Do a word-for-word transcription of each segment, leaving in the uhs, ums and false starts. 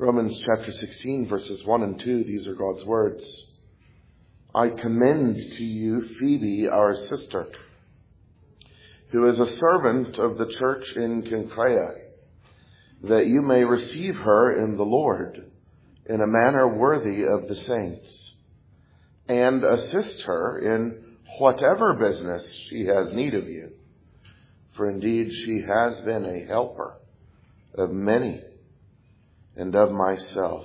Romans chapter sixteen, verses one and two, these are God's words. I commend to you Phoebe, our sister, who is a servant of the church in Cenchrea, that you may receive her in the Lord in a manner worthy of the saints, and assist her in whatever business she has need of you. For indeed she has been a helper of many, and of myself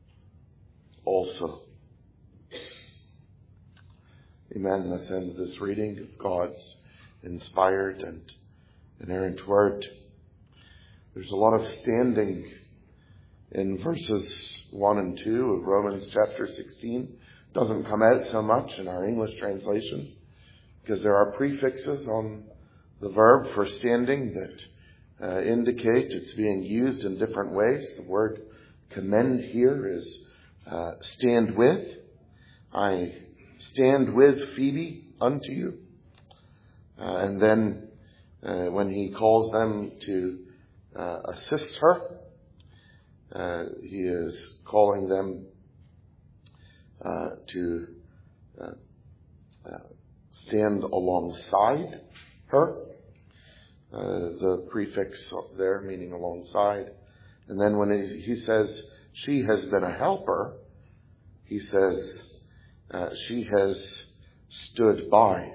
also. Amen. This ends this reading of God's inspired and inerrant word. There's a lot of standing in verses one and two of Romans chapter sixteen. Doesn't come out so much in our English translation because there are prefixes on the verb for standing that uh, indicate it's being used in different ways. The word commend here is uh, stand with. I stand with Phoebe unto you. Uh, and then uh, when he calls them to uh, assist her, uh, he is calling them uh, to uh, uh, stand alongside her. Uh, the prefix there meaning alongside. And then when he, he says she has been a helper, he says uh, she has stood by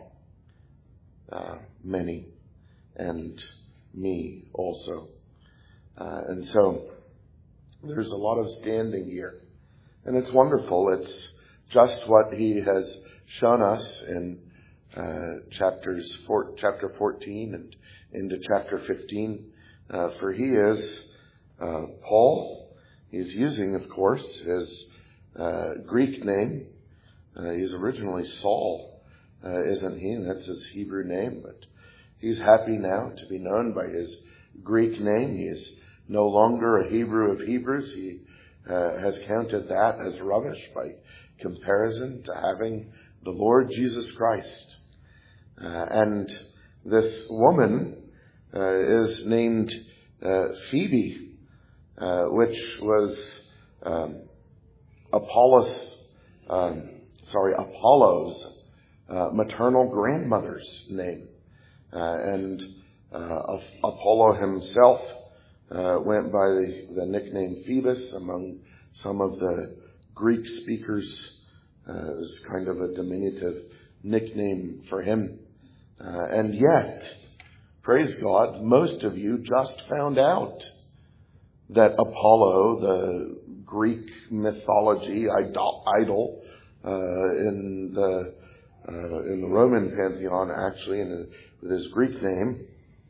uh, many and me also. Uh, and so there's a lot of standing here. And it's wonderful. It's just what he has shown us in uh, chapters four, chapter fourteen and into chapter fifteen, uh, for he is uh, Paul. He's using, of course, his uh, Greek name. Uh, he's originally Saul, uh, isn't he? And that's his Hebrew name. But he's happy now to be known by his Greek name. He is no longer a Hebrew of Hebrews. He uh, has counted that as rubbish by comparison to having the Lord Jesus Christ. Uh, and this woman Uh, is named uh, Phoebe, uh, which was um, Apollos, um, sorry, Apollo's uh, maternal grandmother's name, uh, and uh, Apollo himself uh, went by the, the nickname Phoebus among some of the Greek speakers. Uh, it was kind of a diminutive nickname for him, uh, and yet. Praise God, most of you just found out that Apollo, the Greek mythology idol, idol uh, in the uh, in the Roman pantheon, actually, in, with his Greek name,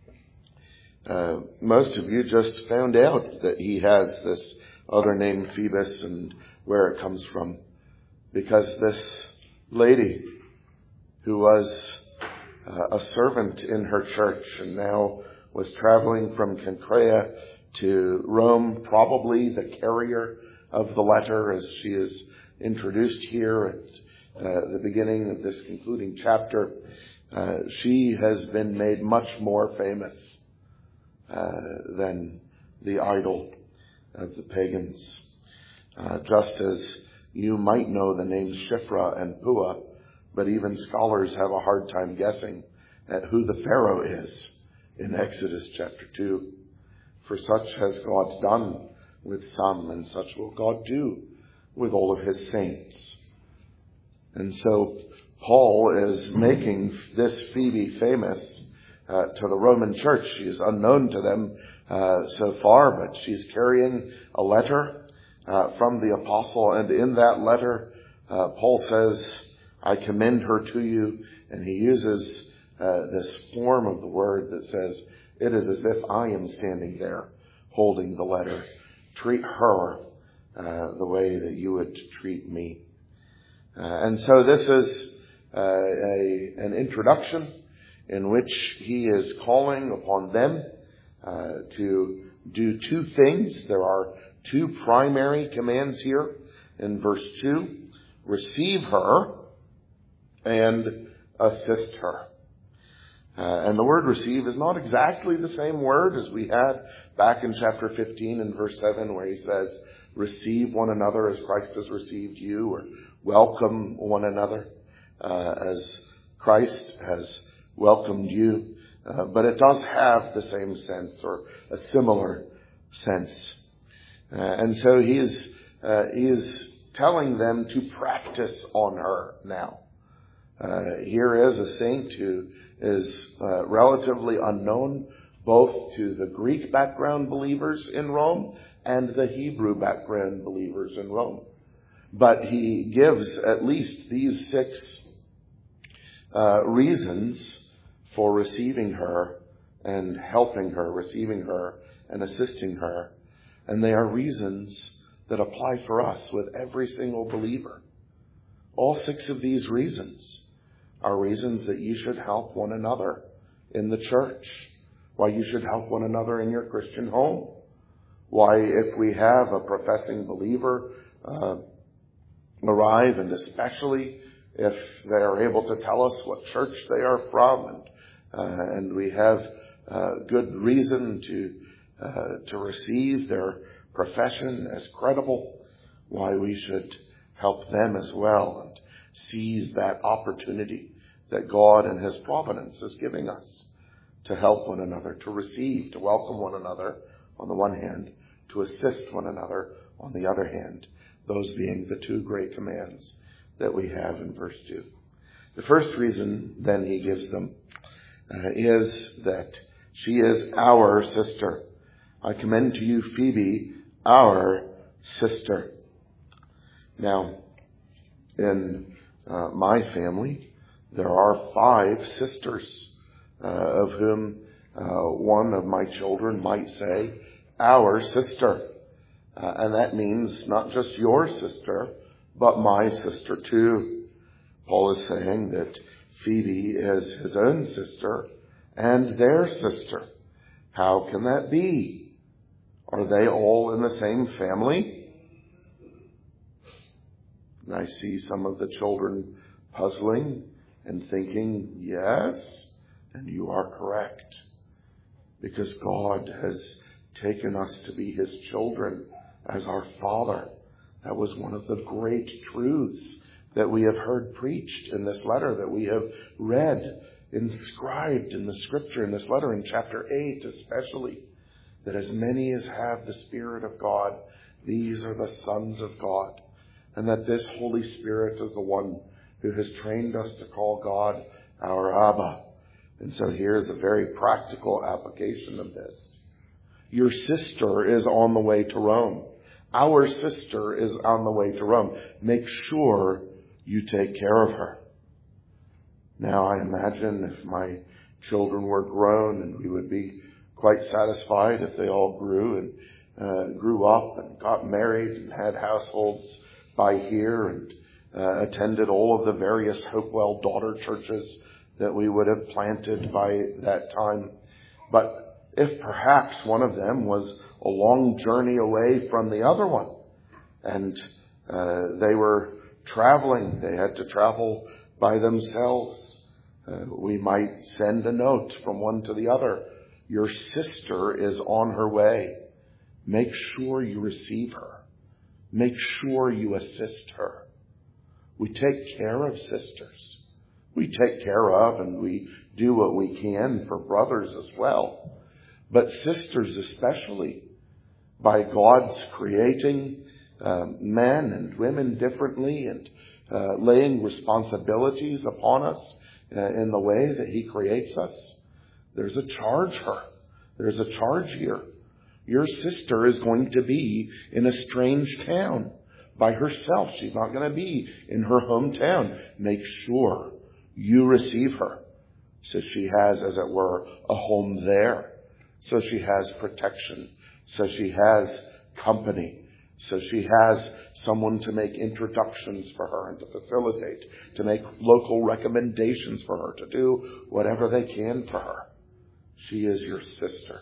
uh, most of you just found out that he has this other name, Phoebus, and where it comes from, because this lady who was Uh, a servant in her church and now was traveling from Cenchrea to Rome, probably the carrier of the letter as she is introduced here at uh, the beginning of this concluding chapter. Uh, she has been made much more famous uh, than the idol of the pagans. Uh, just as you might know the names Shiphrah and Puah, but even scholars have a hard time guessing at who the Pharaoh is in Exodus chapter two. For such has God done with some, and such will God do with all of his saints. And so Paul is making this Phoebe famous uh, to the Roman church. She is unknown to them uh, so far, but she's carrying a letter uh, from the apostle. And in that letter, uh, Paul says, I commend her to you, and he uses uh, this form of the word that says, it is as if I am standing there holding the letter. Treat her uh, the way that you would treat me. Uh, and so this is uh, a, an introduction in which he is calling upon them uh, to do two things. There are two primary commands here in verse two. Receive her and assist her. Uh, and the word receive is not exactly the same word as we had back in chapter fifteen and verse seven, where he says, receive one another as Christ has received you, or welcome one another uh, as Christ has welcomed you. Uh, but it does have the same sense, or a similar sense. Uh, and so he is, uh, he is telling them to practice on her now. Uh, here is a saint who is uh, relatively unknown both to the Greek background believers in Rome and the Hebrew background believers in Rome. But he gives at least these six uh, reasons for receiving her and helping her, receiving her and assisting her. And they are reasons that apply for us with every single believer. All six of these reasons are reasons that you should help one another in the church, why you should help one another in your Christian home, why if we have a professing believer uh, arrive, and especially if they are able to tell us what church they are from, and, uh, and we have uh, good reason to uh, to receive their profession as credible, why we should help them as well and seize that opportunity that God in His providence is giving us to help one another, to receive, to welcome one another on the one hand, to assist one another on the other hand, those being the two great commands that we have in verse two. The first reason then he gives them uh, is that she is our sister. I commend to you Phoebe, our sister. Now, in uh, my family, there are five sisters, uh, of whom uh, one of my children might say, our sister. Uh, and that means not just your sister, but my sister too. Paul is saying that Phoebe is his own sister and their sister. How can that be? Are they all in the same family? And I see some of the children puzzling and thinking, yes, and you are correct. Because God has taken us to be His children as our Father. That was one of the great truths that we have heard preached in this letter, that we have read, inscribed in the Scripture, in this letter in chapter eight especially, that as many as have the Spirit of God, these are the sons of God. And that this Holy Spirit is the one who has trained us to call God our Abba. And so here's a very practical application of this. Your sister is on the way to Rome. Our sister is on the way to Rome. Make sure you take care of her. Now, I imagine if my children were grown, and we would be quite satisfied if they all grew and uh, grew up and got married and had households by here and uh, attended all of the various Hopewell daughter churches that we would have planted by that time. But if perhaps one of them was a long journey away from the other one, and uh, they were traveling, they had to travel by themselves, uh, we might send a note from one to the other. Your sister is on her way. Make sure you receive her. Make sure you assist her. We take care of sisters. We take care of and we do what we can for brothers as well. But sisters especially, by God's creating uh, men and women differently and uh, laying responsibilities upon us uh, in the way that He creates us, there's a charge her. There's a charge here. Your sister is going to be in a strange town by herself. She's not going to be in her hometown. Make sure you receive her so she has, as it were, a home there. So she has protection. So she has company. So she has someone to make introductions for her and to facilitate, to make local recommendations for her, to do whatever they can for her. She is your sister.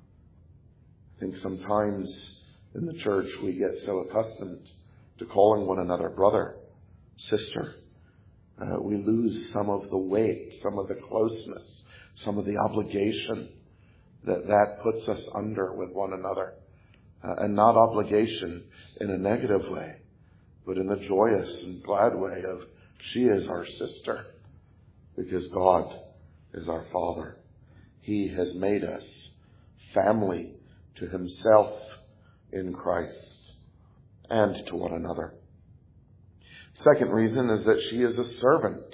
I think sometimes in the church we get so accustomed to calling one another brother, sister. Uh, we lose some of the weight, some of the closeness, some of the obligation that that puts us under with one another. Uh, and not obligation in a negative way, but in the joyous and glad way of she is our sister because God is our Father. He has made us family to himself in Christ and to one another. Second reason is that she is a servant.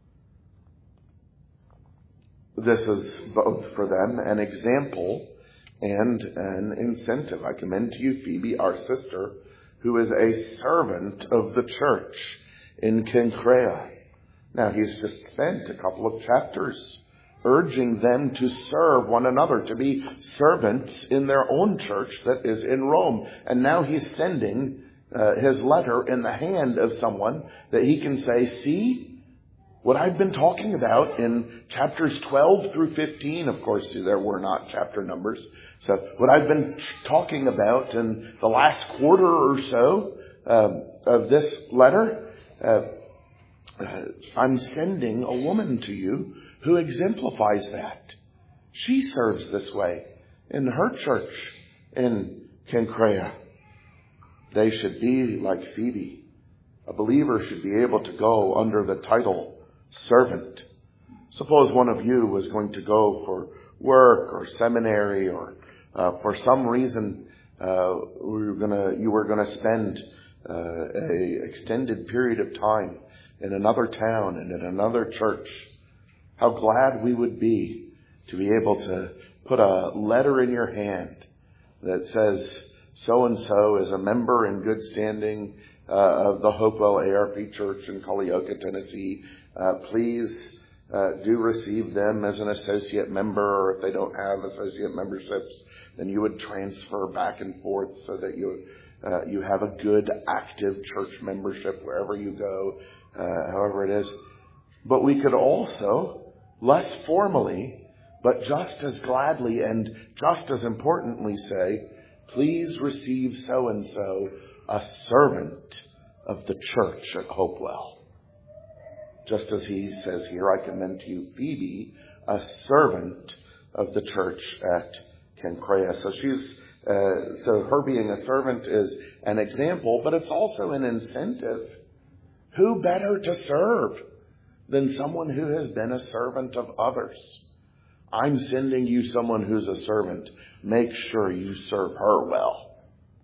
This is both for them an example and an incentive. I commend to you Phoebe, our sister, who is a servant of the church in Cenchrea. Now, he's just spent a couple of chapters urging them to serve one another, to be servants in their own church that is in Rome. And now he's sending uh, his letter in the hand of someone that he can say, see, what I've been talking about in chapters twelve through fifteen, of course, there were not chapter numbers. So what I've been talking about in the last quarter or so um, of this letter, uh, uh, I'm sending a woman to you who exemplifies that. She serves this way in her church in Cenchrea. They should be like Phoebe. A believer should be able to go under the title servant. Suppose one of you was going to go for work or seminary or uh, for some reason uh, we were gonna, you were going to spend uh, a extended period of time in another town and in another church. How glad we would be to be able to put a letter in your hand that says so-and-so is a member in good standing uh, of the Hopewell A R P Church in Culleoka, Tennessee. Uh, please uh, do receive them as an associate member, or if they don't have associate memberships, then you would transfer back and forth so that you uh, you have a good active church membership wherever you go, uh, however it is. But we could also, less formally, but just as gladly and just as importantly say, please receive so-and-so, a servant of the church at Hopewell. Just as he says here, I commend to you Phoebe, a servant of the church at Cenchrea. So she's, uh, so her being a servant is an example, but it's also an incentive. Who better to serve than someone who has been a servant of others? I'm sending you someone who's a servant. Make sure you serve her well.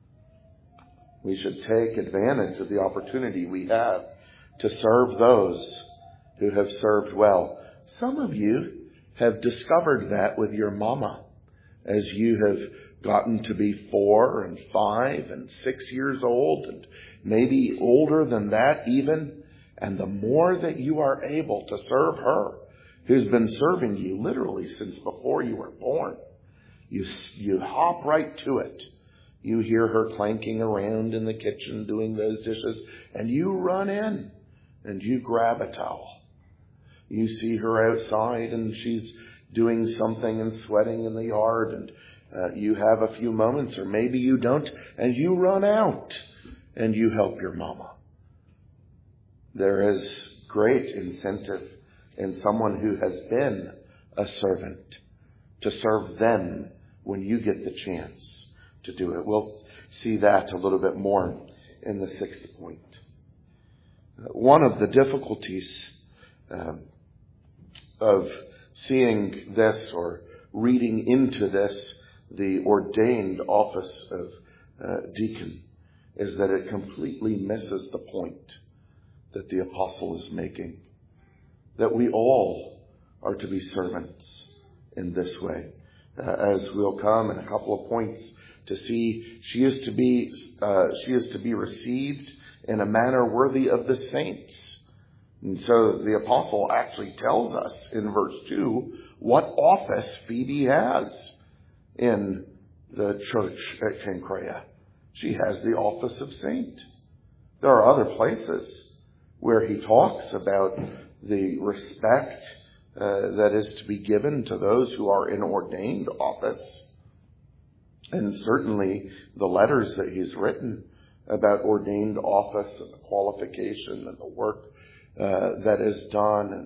We should take advantage of the opportunity we have to serve those who have served well. Some of you have discovered that with your mama as you have gotten to be four and five and six years old and maybe older than that even. And the more that you are able to serve her, who's been serving you literally since before you were born, you, you hop right to it. You hear her clanking around in the kitchen doing those dishes, and you run in and you grab a towel. You see her outside and she's doing something and sweating in the yard, and uh, you have a few moments, or maybe you don't, and you run out and you help your mama. There is great incentive in someone who has been a servant to serve them when you get the chance to do it. We'll see that a little bit more in the sixth point. One of the difficulties um, of seeing this or reading into this, the ordained office of uh, deacon, is that it completely misses the point that the apostle is making. That we all are to be servants in this way. Uh, as we'll come in a couple of points to see, she is to be uh, she is to be received in a manner worthy of the saints. And so the apostle actually tells us in verse two what office Phoebe has in the church at Cenchrea. She has the office of saint. There are other places where he talks about the respect uh, that is to be given to those who are in ordained office. And certainly the letters that he's written about ordained office and the qualification and the work uh, that is done and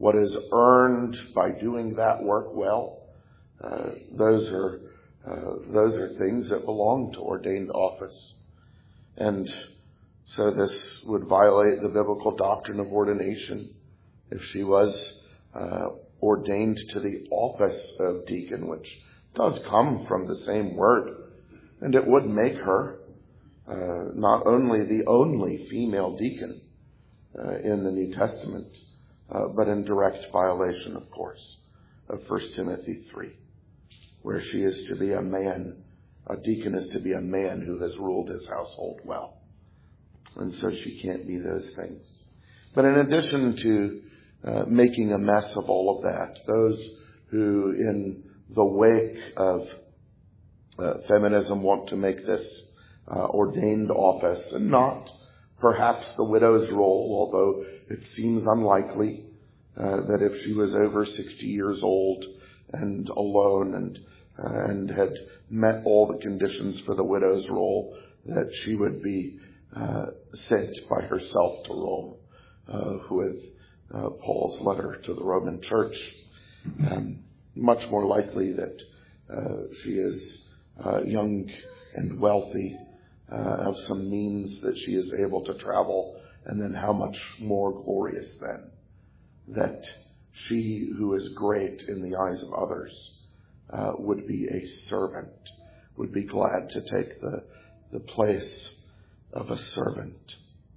what is earned by doing that work well, uh, those are uh, those are things that belong to ordained office. And so this would violate the biblical doctrine of ordination if she was uh, ordained to the office of deacon, which does come from the same word. And it would make her uh, not only the only female deacon uh, in the New Testament, uh, but in direct violation, of course, of First Timothy three, where she is to be a man, a deacon is to be a man who has ruled his household well. And so she can't be those things. But in addition to uh, making a mess of all of that, those who in the wake of uh, feminism want to make this uh, ordained office, and not perhaps the widow's role, although it seems unlikely uh, that if she was over sixty years old and alone and uh, and had met all the conditions for the widow's role, that she would be uh, sent by herself to Rome uh, with uh, Paul's letter to the Roman Church. Um, much more likely that uh, she is uh, young and wealthy, uh, of some means that she is able to travel, and then how much more glorious then that she who is great in the eyes of others uh, would be a servant, would be glad to take the, the place of a servant.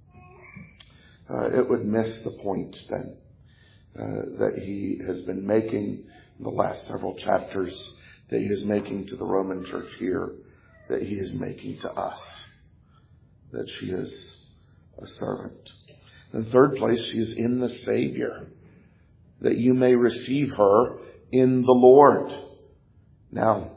Uh, it would miss the point then uh, that he has been making in the last several chapters, that he is making to the Roman church here, that he is making to us, that she is a servant. In third place, she is in the Savior, that you may receive her in the Lord. Now,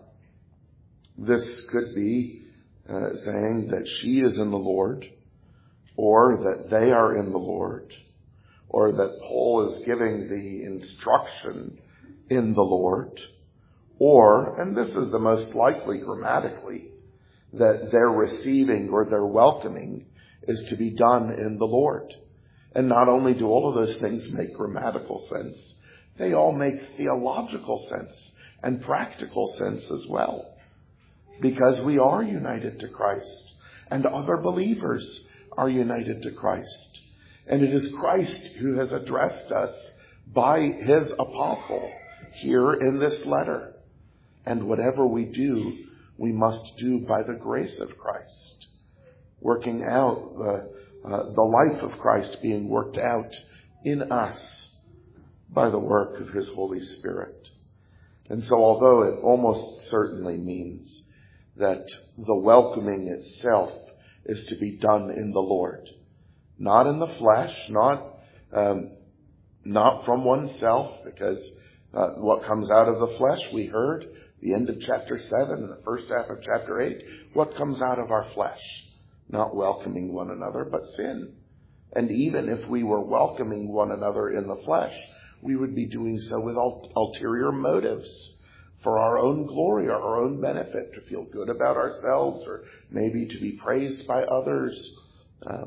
this could be uh, saying that she is in the Lord, or that they are in the Lord, or that Paul is giving the instruction in the Lord, or, and this is the most likely grammatically, that their receiving or their welcoming is to be done in the Lord. And not only do all of those things make grammatical sense, they all make theological sense and practical sense as well. Because we are united to Christ, and other believers are united to Christ. And it is Christ who has addressed us by his apostle here in this letter. And whatever we do, we must do by the grace of Christ, working out the, uh, the life of Christ being worked out in us by the work of his Holy Spirit. And so although it almost certainly means that the welcoming itself is to be done in the Lord, not in the flesh, not um, not from oneself, because uh, what comes out of the flesh, we heard the end of chapter seven and the first half of chapter eight, what comes out of our flesh? Not welcoming one another, but sin. And even if we were welcoming one another in the flesh, we would be doing so with ulterior motives for our own glory or our own benefit, to feel good about ourselves or maybe to be praised by others. Uh,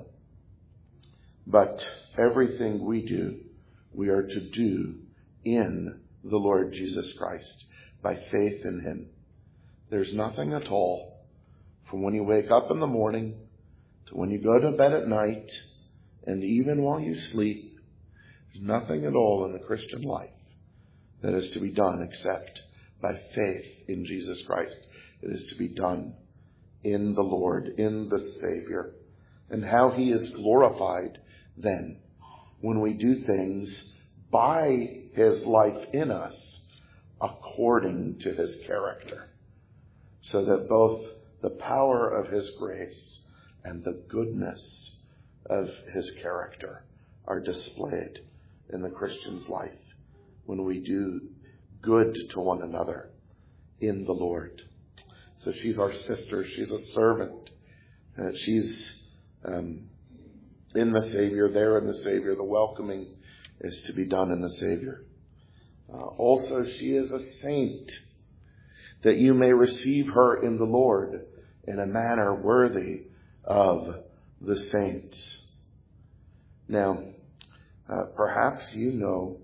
but everything we do, we are to do in the Lord Jesus Christ, by faith in him. There's nothing at all, from when you wake up in the morning to when you go to bed at night, and even while you sleep, there's nothing at all in the Christian life that is to be done except by faith in Jesus Christ. It is to be done in the Lord, in the Savior. And how he is glorified then when we do things by his life in us, according to his character, so that both the power of his grace and the goodness of his character are displayed in the Christian's life when we do good to one another in the Lord. So she's our sister. She's a servant. Uh, she's um, in the Savior, there in the Savior. The welcoming is to be done in the Savior. Uh, also, she is a saint, that you may receive her in the Lord in a manner worthy of the saints. Now, uh, perhaps you know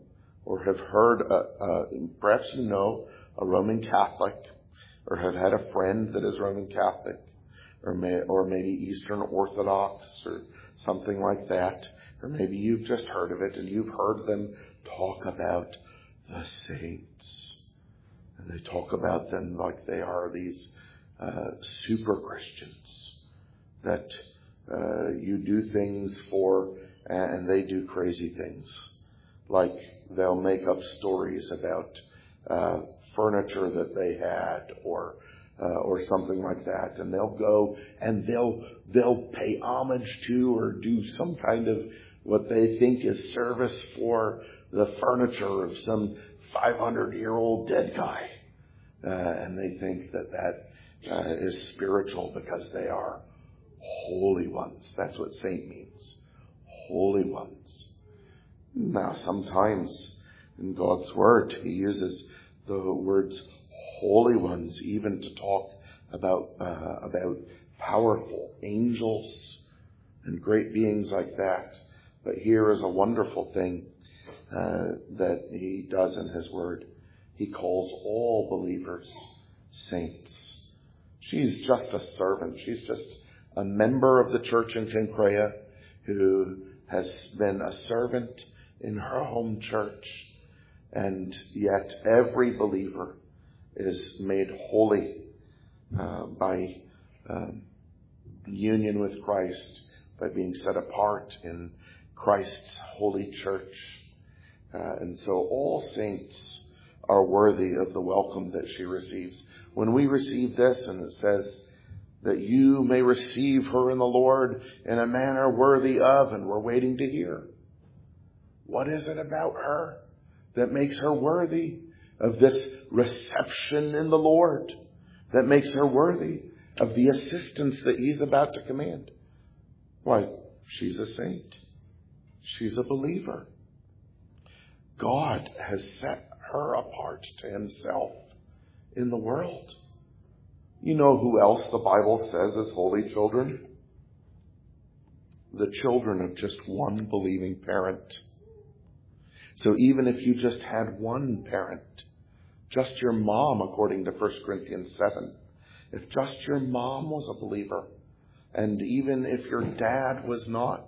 or have heard, uh, uh, perhaps you know a Roman Catholic, or have had a friend that is Roman Catholic, or may, or maybe Eastern Orthodox, or something like that. Or maybe you've just heard of it and you've heard them talk about the saints. And they talk about them like they are these uh, super Christians that uh, you do things for and they do crazy things. Like they'll make up stories about uh, furniture that they had or Uh, or something like that, and they'll go and they'll they'll pay homage to or do some kind of what they think is service for the furniture of some five hundred year old dead guy, uh, and they think that that uh, is spiritual because they are holy ones. That's what saint means, holy ones. Now, sometimes in God's Word, He uses the words holy ones even to talk about uh, about powerful angels and great beings like that. But here is a wonderful thing uh, that He does in His Word. He calls all believers saints. She's just a servant. She's just a member of the church in Cenchreae who has been a servant in her home church. And yet every believer is made holy uh, by um, union with Christ, by being set apart in Christ's holy church. Uh, and so all saints are worthy of the welcome that she receives. When we receive this, and it says that you may receive her in the Lord in a manner worthy of, and we're waiting to hear. What is it about her that makes her worthy of this reception in the Lord, that makes her worthy of the assistance that He's about to command? Why, she's a saint. She's a believer. God has set her apart to Himself in the world. You know who else the Bible says is holy children? The children of just one believing parent. So even if you just had one parent, just your mom, according to First Corinthians seven, if just your mom was a believer, and even if your dad was not,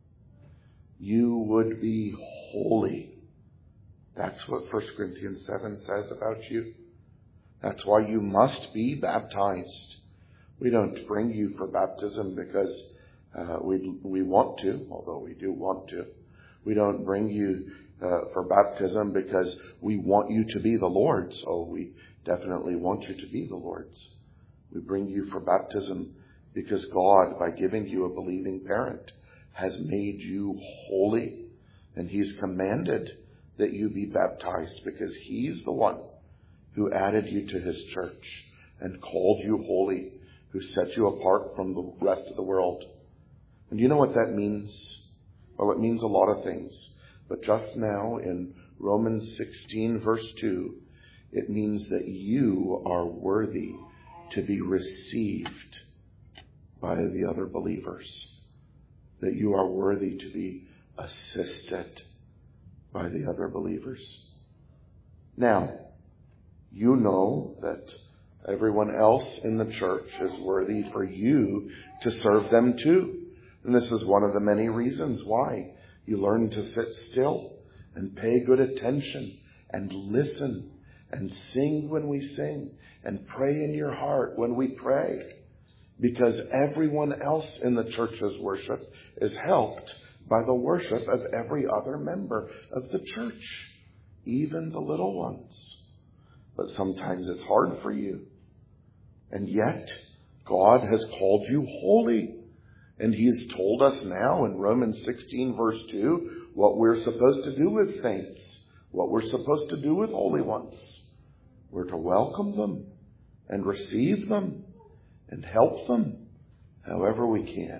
you would be holy. That's what First Corinthians seven says about you. That's why you must be baptized. We don't bring you for baptism because uh, we we want to, although we do want to. We don't bring you uh, for baptism because we want you to be the Lord's. Oh, we definitely want you to be the Lord's. We bring you for baptism because God, by giving you a believing parent, has made you holy. And He's commanded that you be baptized because He's the one who added you to His church and called you holy, who set you apart from the rest of the world. And you know what that means? Well, it means a lot of things. But just now in Romans sixteen, verse two, it means that you are worthy to be received by the other believers. That you are worthy to be assisted by the other believers. Now, you know that everyone else in the church is worthy for you to serve them too. And this is one of the many reasons why you learn to sit still and pay good attention and listen and sing when we sing and pray in your heart when we pray. Because everyone else in the church's worship is helped by the worship of every other member of the church, even the little ones. But sometimes it's hard for you. And yet, God has called you holy. And He's told us now in Romans sixteen, verse two, what we're supposed to do with saints, what we're supposed to do with holy ones. We're to welcome them and receive them and help them however we can.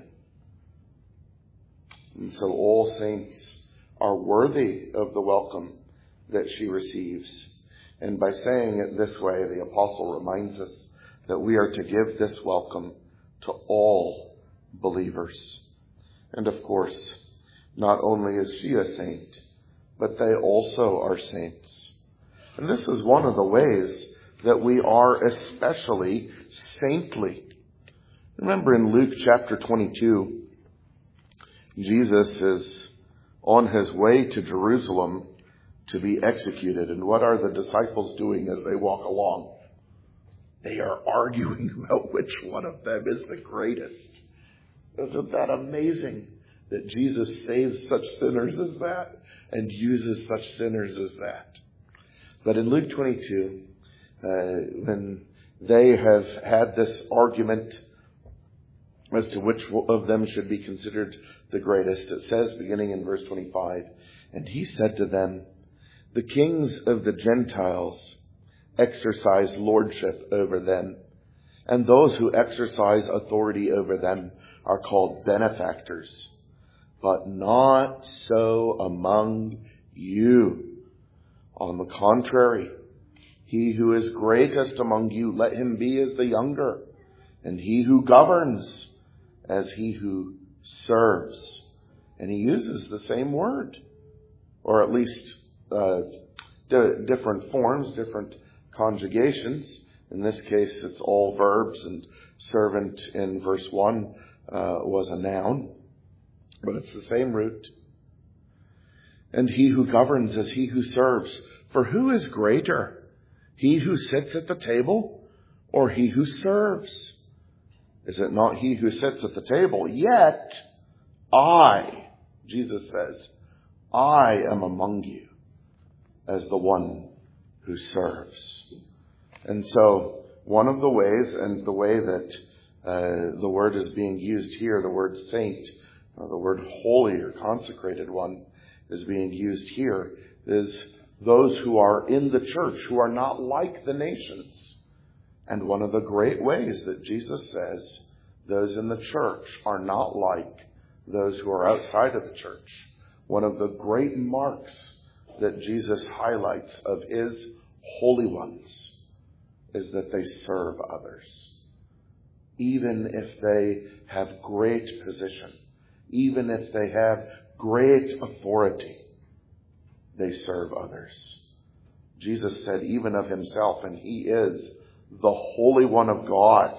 And so all saints are worthy of the welcome that she receives. And by saying it this way, the apostle reminds us that we are to give this welcome to all believers. And of course, not only is she a saint, but they also are saints. And this is one of the ways that we are especially saintly. Remember in Luke chapter twenty-two, Jesus is on his way to Jerusalem to be executed. And what are the disciples doing as they walk along? They are arguing about which one of them is the greatest. Isn't that amazing that Jesus saves such sinners as that and uses such sinners as that? But in Luke twenty-two, uh, when they have had this argument as to which of them should be considered the greatest, it says, beginning in verse twenty-five, and he said to them, the kings of the Gentiles exercise lordship over them, and those who exercise authority over them are called benefactors. But not so among you. On the contrary, he who is greatest among you, let him be as the younger, and he who governs as he who serves. And he uses the same word, or at least uh, d- different forms, different conjugations. In this case, it's all verbs, and servant in verse one uh, was a noun, but it's the same root. And he who governs as he who serves. For who is greater, he who sits at the table or he who serves? Is it not he who sits at the table? Yet I, Jesus says, I am among you as the one who serves. And so one of the ways, and the way that uh, the word is being used here, the word saint, uh, the word holy or consecrated one is being used here, is those who are in the church, who are not like the nations. And one of the great ways that Jesus says those in the church are not like those who are outside of the church. One of the great marks that Jesus highlights of his holy ones is that they serve others. Even if they have great position, even if they have great authority, they serve others. Jesus said even of himself, and he is the Holy One of God,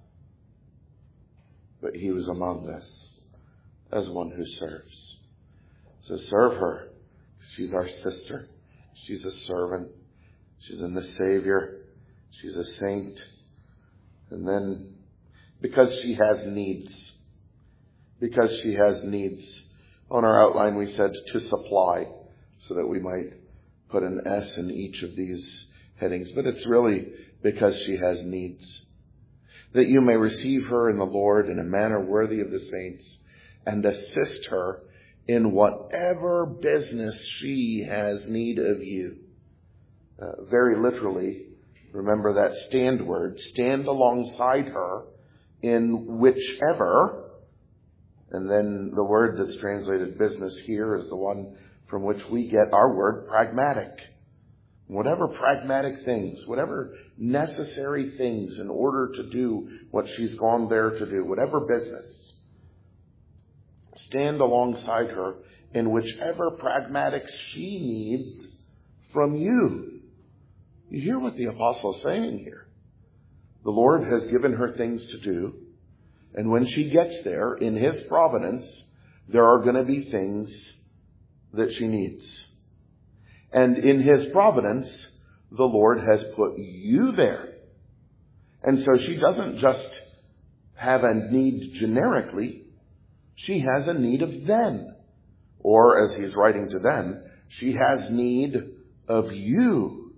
but he was among us as one who serves. So serve her. She's our sister. She's a servant. She's in the Savior. She's a saint. And then because she has needs, because she has needs, on our outline we said to supply, so that we might put an S in each of these headings. But it's really because she has needs. That you may receive her in the Lord in a manner worthy of the saints, and assist her in whatever business she has need of you. Uh, very literally, remember that stand word, stand alongside her in whichever, and then the word that's translated business here is the one from which we get our word pragmatic. Whatever pragmatic things, whatever necessary things in order to do what she's gone there to do, whatever business, stand alongside her in whichever pragmatics she needs from you. You hear what the apostle is saying here. The Lord has given her things to do, and when she gets there, in his providence, there are going to be things that she needs. And in his providence, the Lord has put you there. And so she doesn't just have a need generically. She has a need of them. Or as he's writing to them, she has need of you.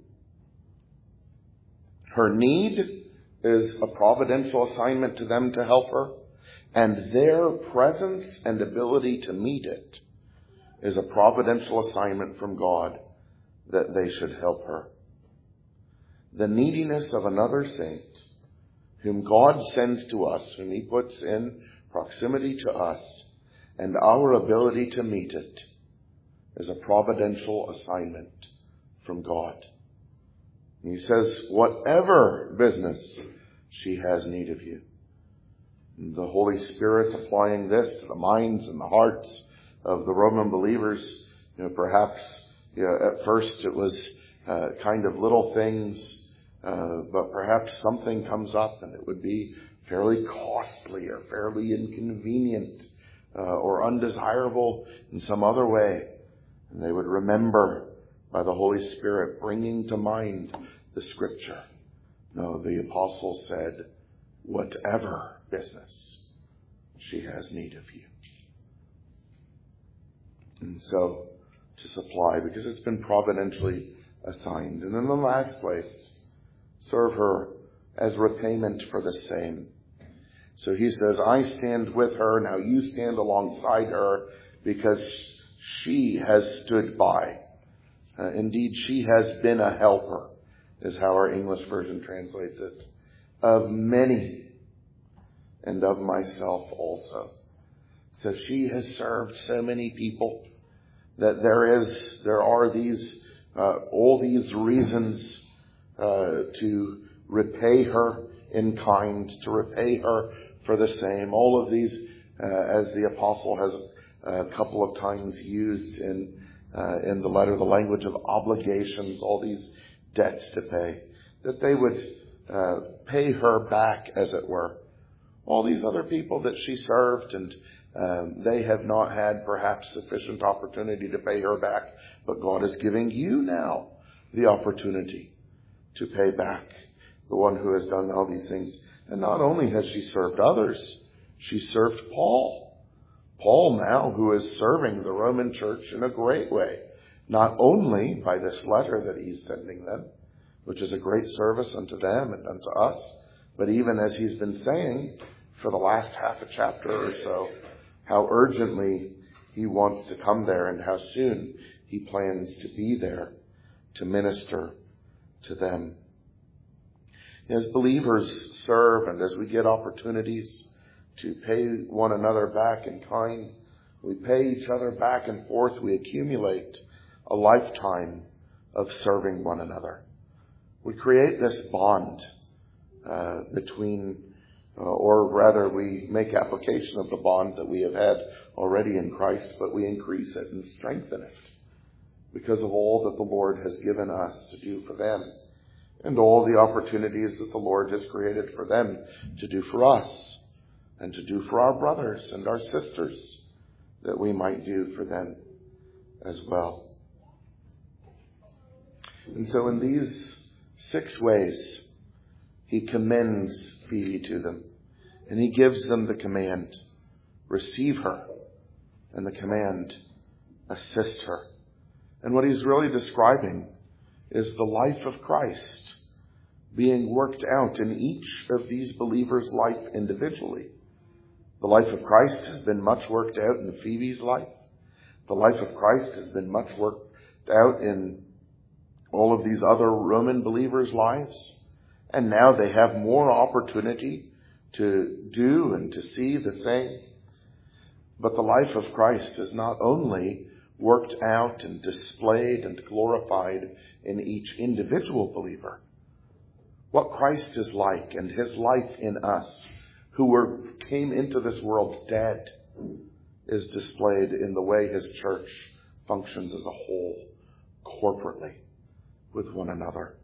Her need is a providential assignment to them to help her. And their presence and ability to meet it is a providential assignment from God that they should help her. The neediness of another saint, whom God sends to us, whom he puts in proximity to us, and our ability to meet it, is a providential assignment from God. And he says, whatever business she has need of you. And the Holy Spirit applying this to the minds and the hearts of the Roman believers, you know, perhaps You know, at first it was uh, kind of little things, uh, but perhaps something comes up and it would be fairly costly or fairly inconvenient uh, or undesirable in some other way. And they would remember by the Holy Spirit bringing to mind the Scripture. No, the apostle said, whatever business she has need of you. And so, to supply, because it's been providentially assigned. And in the last place, serve her as repayment for the same. So he says, I stand with her, now you stand alongside her, because she has stood by. Uh, indeed, she has been a helper, is how our English version translates it, of many, and of myself also. So she has served so many people that there is, there are these, uh, all these reasons uh, to repay her in kind, to repay her for the same. All of these, uh, as the apostle has a couple of times used in uh, in the letter, the language of obligations, all these debts to pay, that they would uh, pay her back, as it were. All these other people that she served, and um, they have not had perhaps sufficient opportunity to pay her back, but God is giving you now the opportunity to pay back the one who has done all these things. And not only has she served others, she served Paul. Paul now, who is serving the Roman church in a great way, not only by this letter that he's sending them, which is a great service unto them and unto us, but even as he's been saying for the last half a chapter or so, how urgently he wants to come there and how soon he plans to be there to minister to them. As believers serve, and as we get opportunities to pay one another back in kind, we pay each other back and forth, we accumulate a lifetime of serving one another. We create this bond uh, between, uh, or rather we make application of the bond that we have had already in Christ, but we increase it and strengthen it because of all that the Lord has given us to do for them, and all the opportunities that the Lord has created for them to do for us, and to do for our brothers and our sisters, that we might do for them as well. And so in these six ways, he commends Phoebe to them, and he gives them the command, receive her, and the command, assist her. And what he's really describing is the life of Christ being worked out in each of these believers' life individually. The life of Christ has been much worked out in Phoebe's life. The life of Christ has been much worked out in all of these other Roman believers' lives. And now they have more opportunity to do and to see the same. But the life of Christ is not only worked out and displayed and glorified in each individual believer. What Christ is like and his life in us, who were came into this world dead, is displayed in the way his church functions as a whole, corporately, with one another.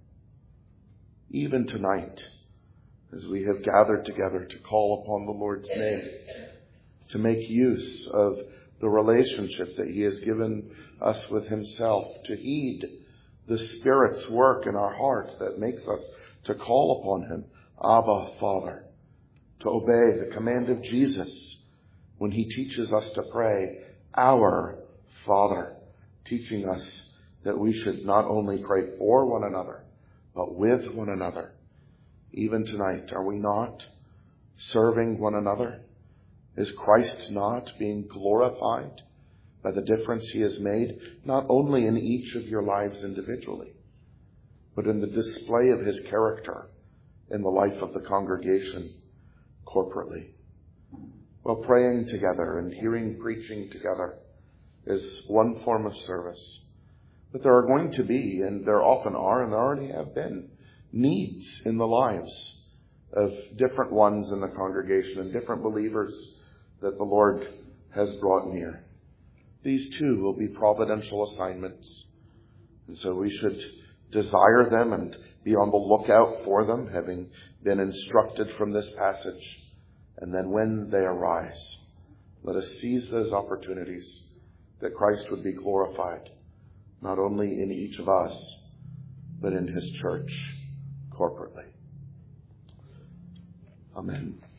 Even tonight, as we have gathered together to call upon the Lord's name, to make use of the relationship that he has given us with himself, to heed the Spirit's work in our heart that makes us to call upon him, Abba, Father, to obey the command of Jesus when he teaches us to pray, Our Father, teaching us that we should not only pray for one another, but with one another. Even tonight, are we not serving one another? Is Christ not being glorified by the difference he has made, not only in each of your lives individually, but in the display of his character in the life of the congregation corporately? Well, praying together and hearing preaching together is one form of service. But there are going to be, and there often are, and there already have been, needs in the lives of different ones in the congregation and different believers that the Lord has brought near. These too will be providential assignments And so we should desire them and be on the lookout for them, having been instructed from this passage. And then when they arise, let us seize those opportunities that Christ would be glorified, not only in each of us, but in his church corporately. Amen.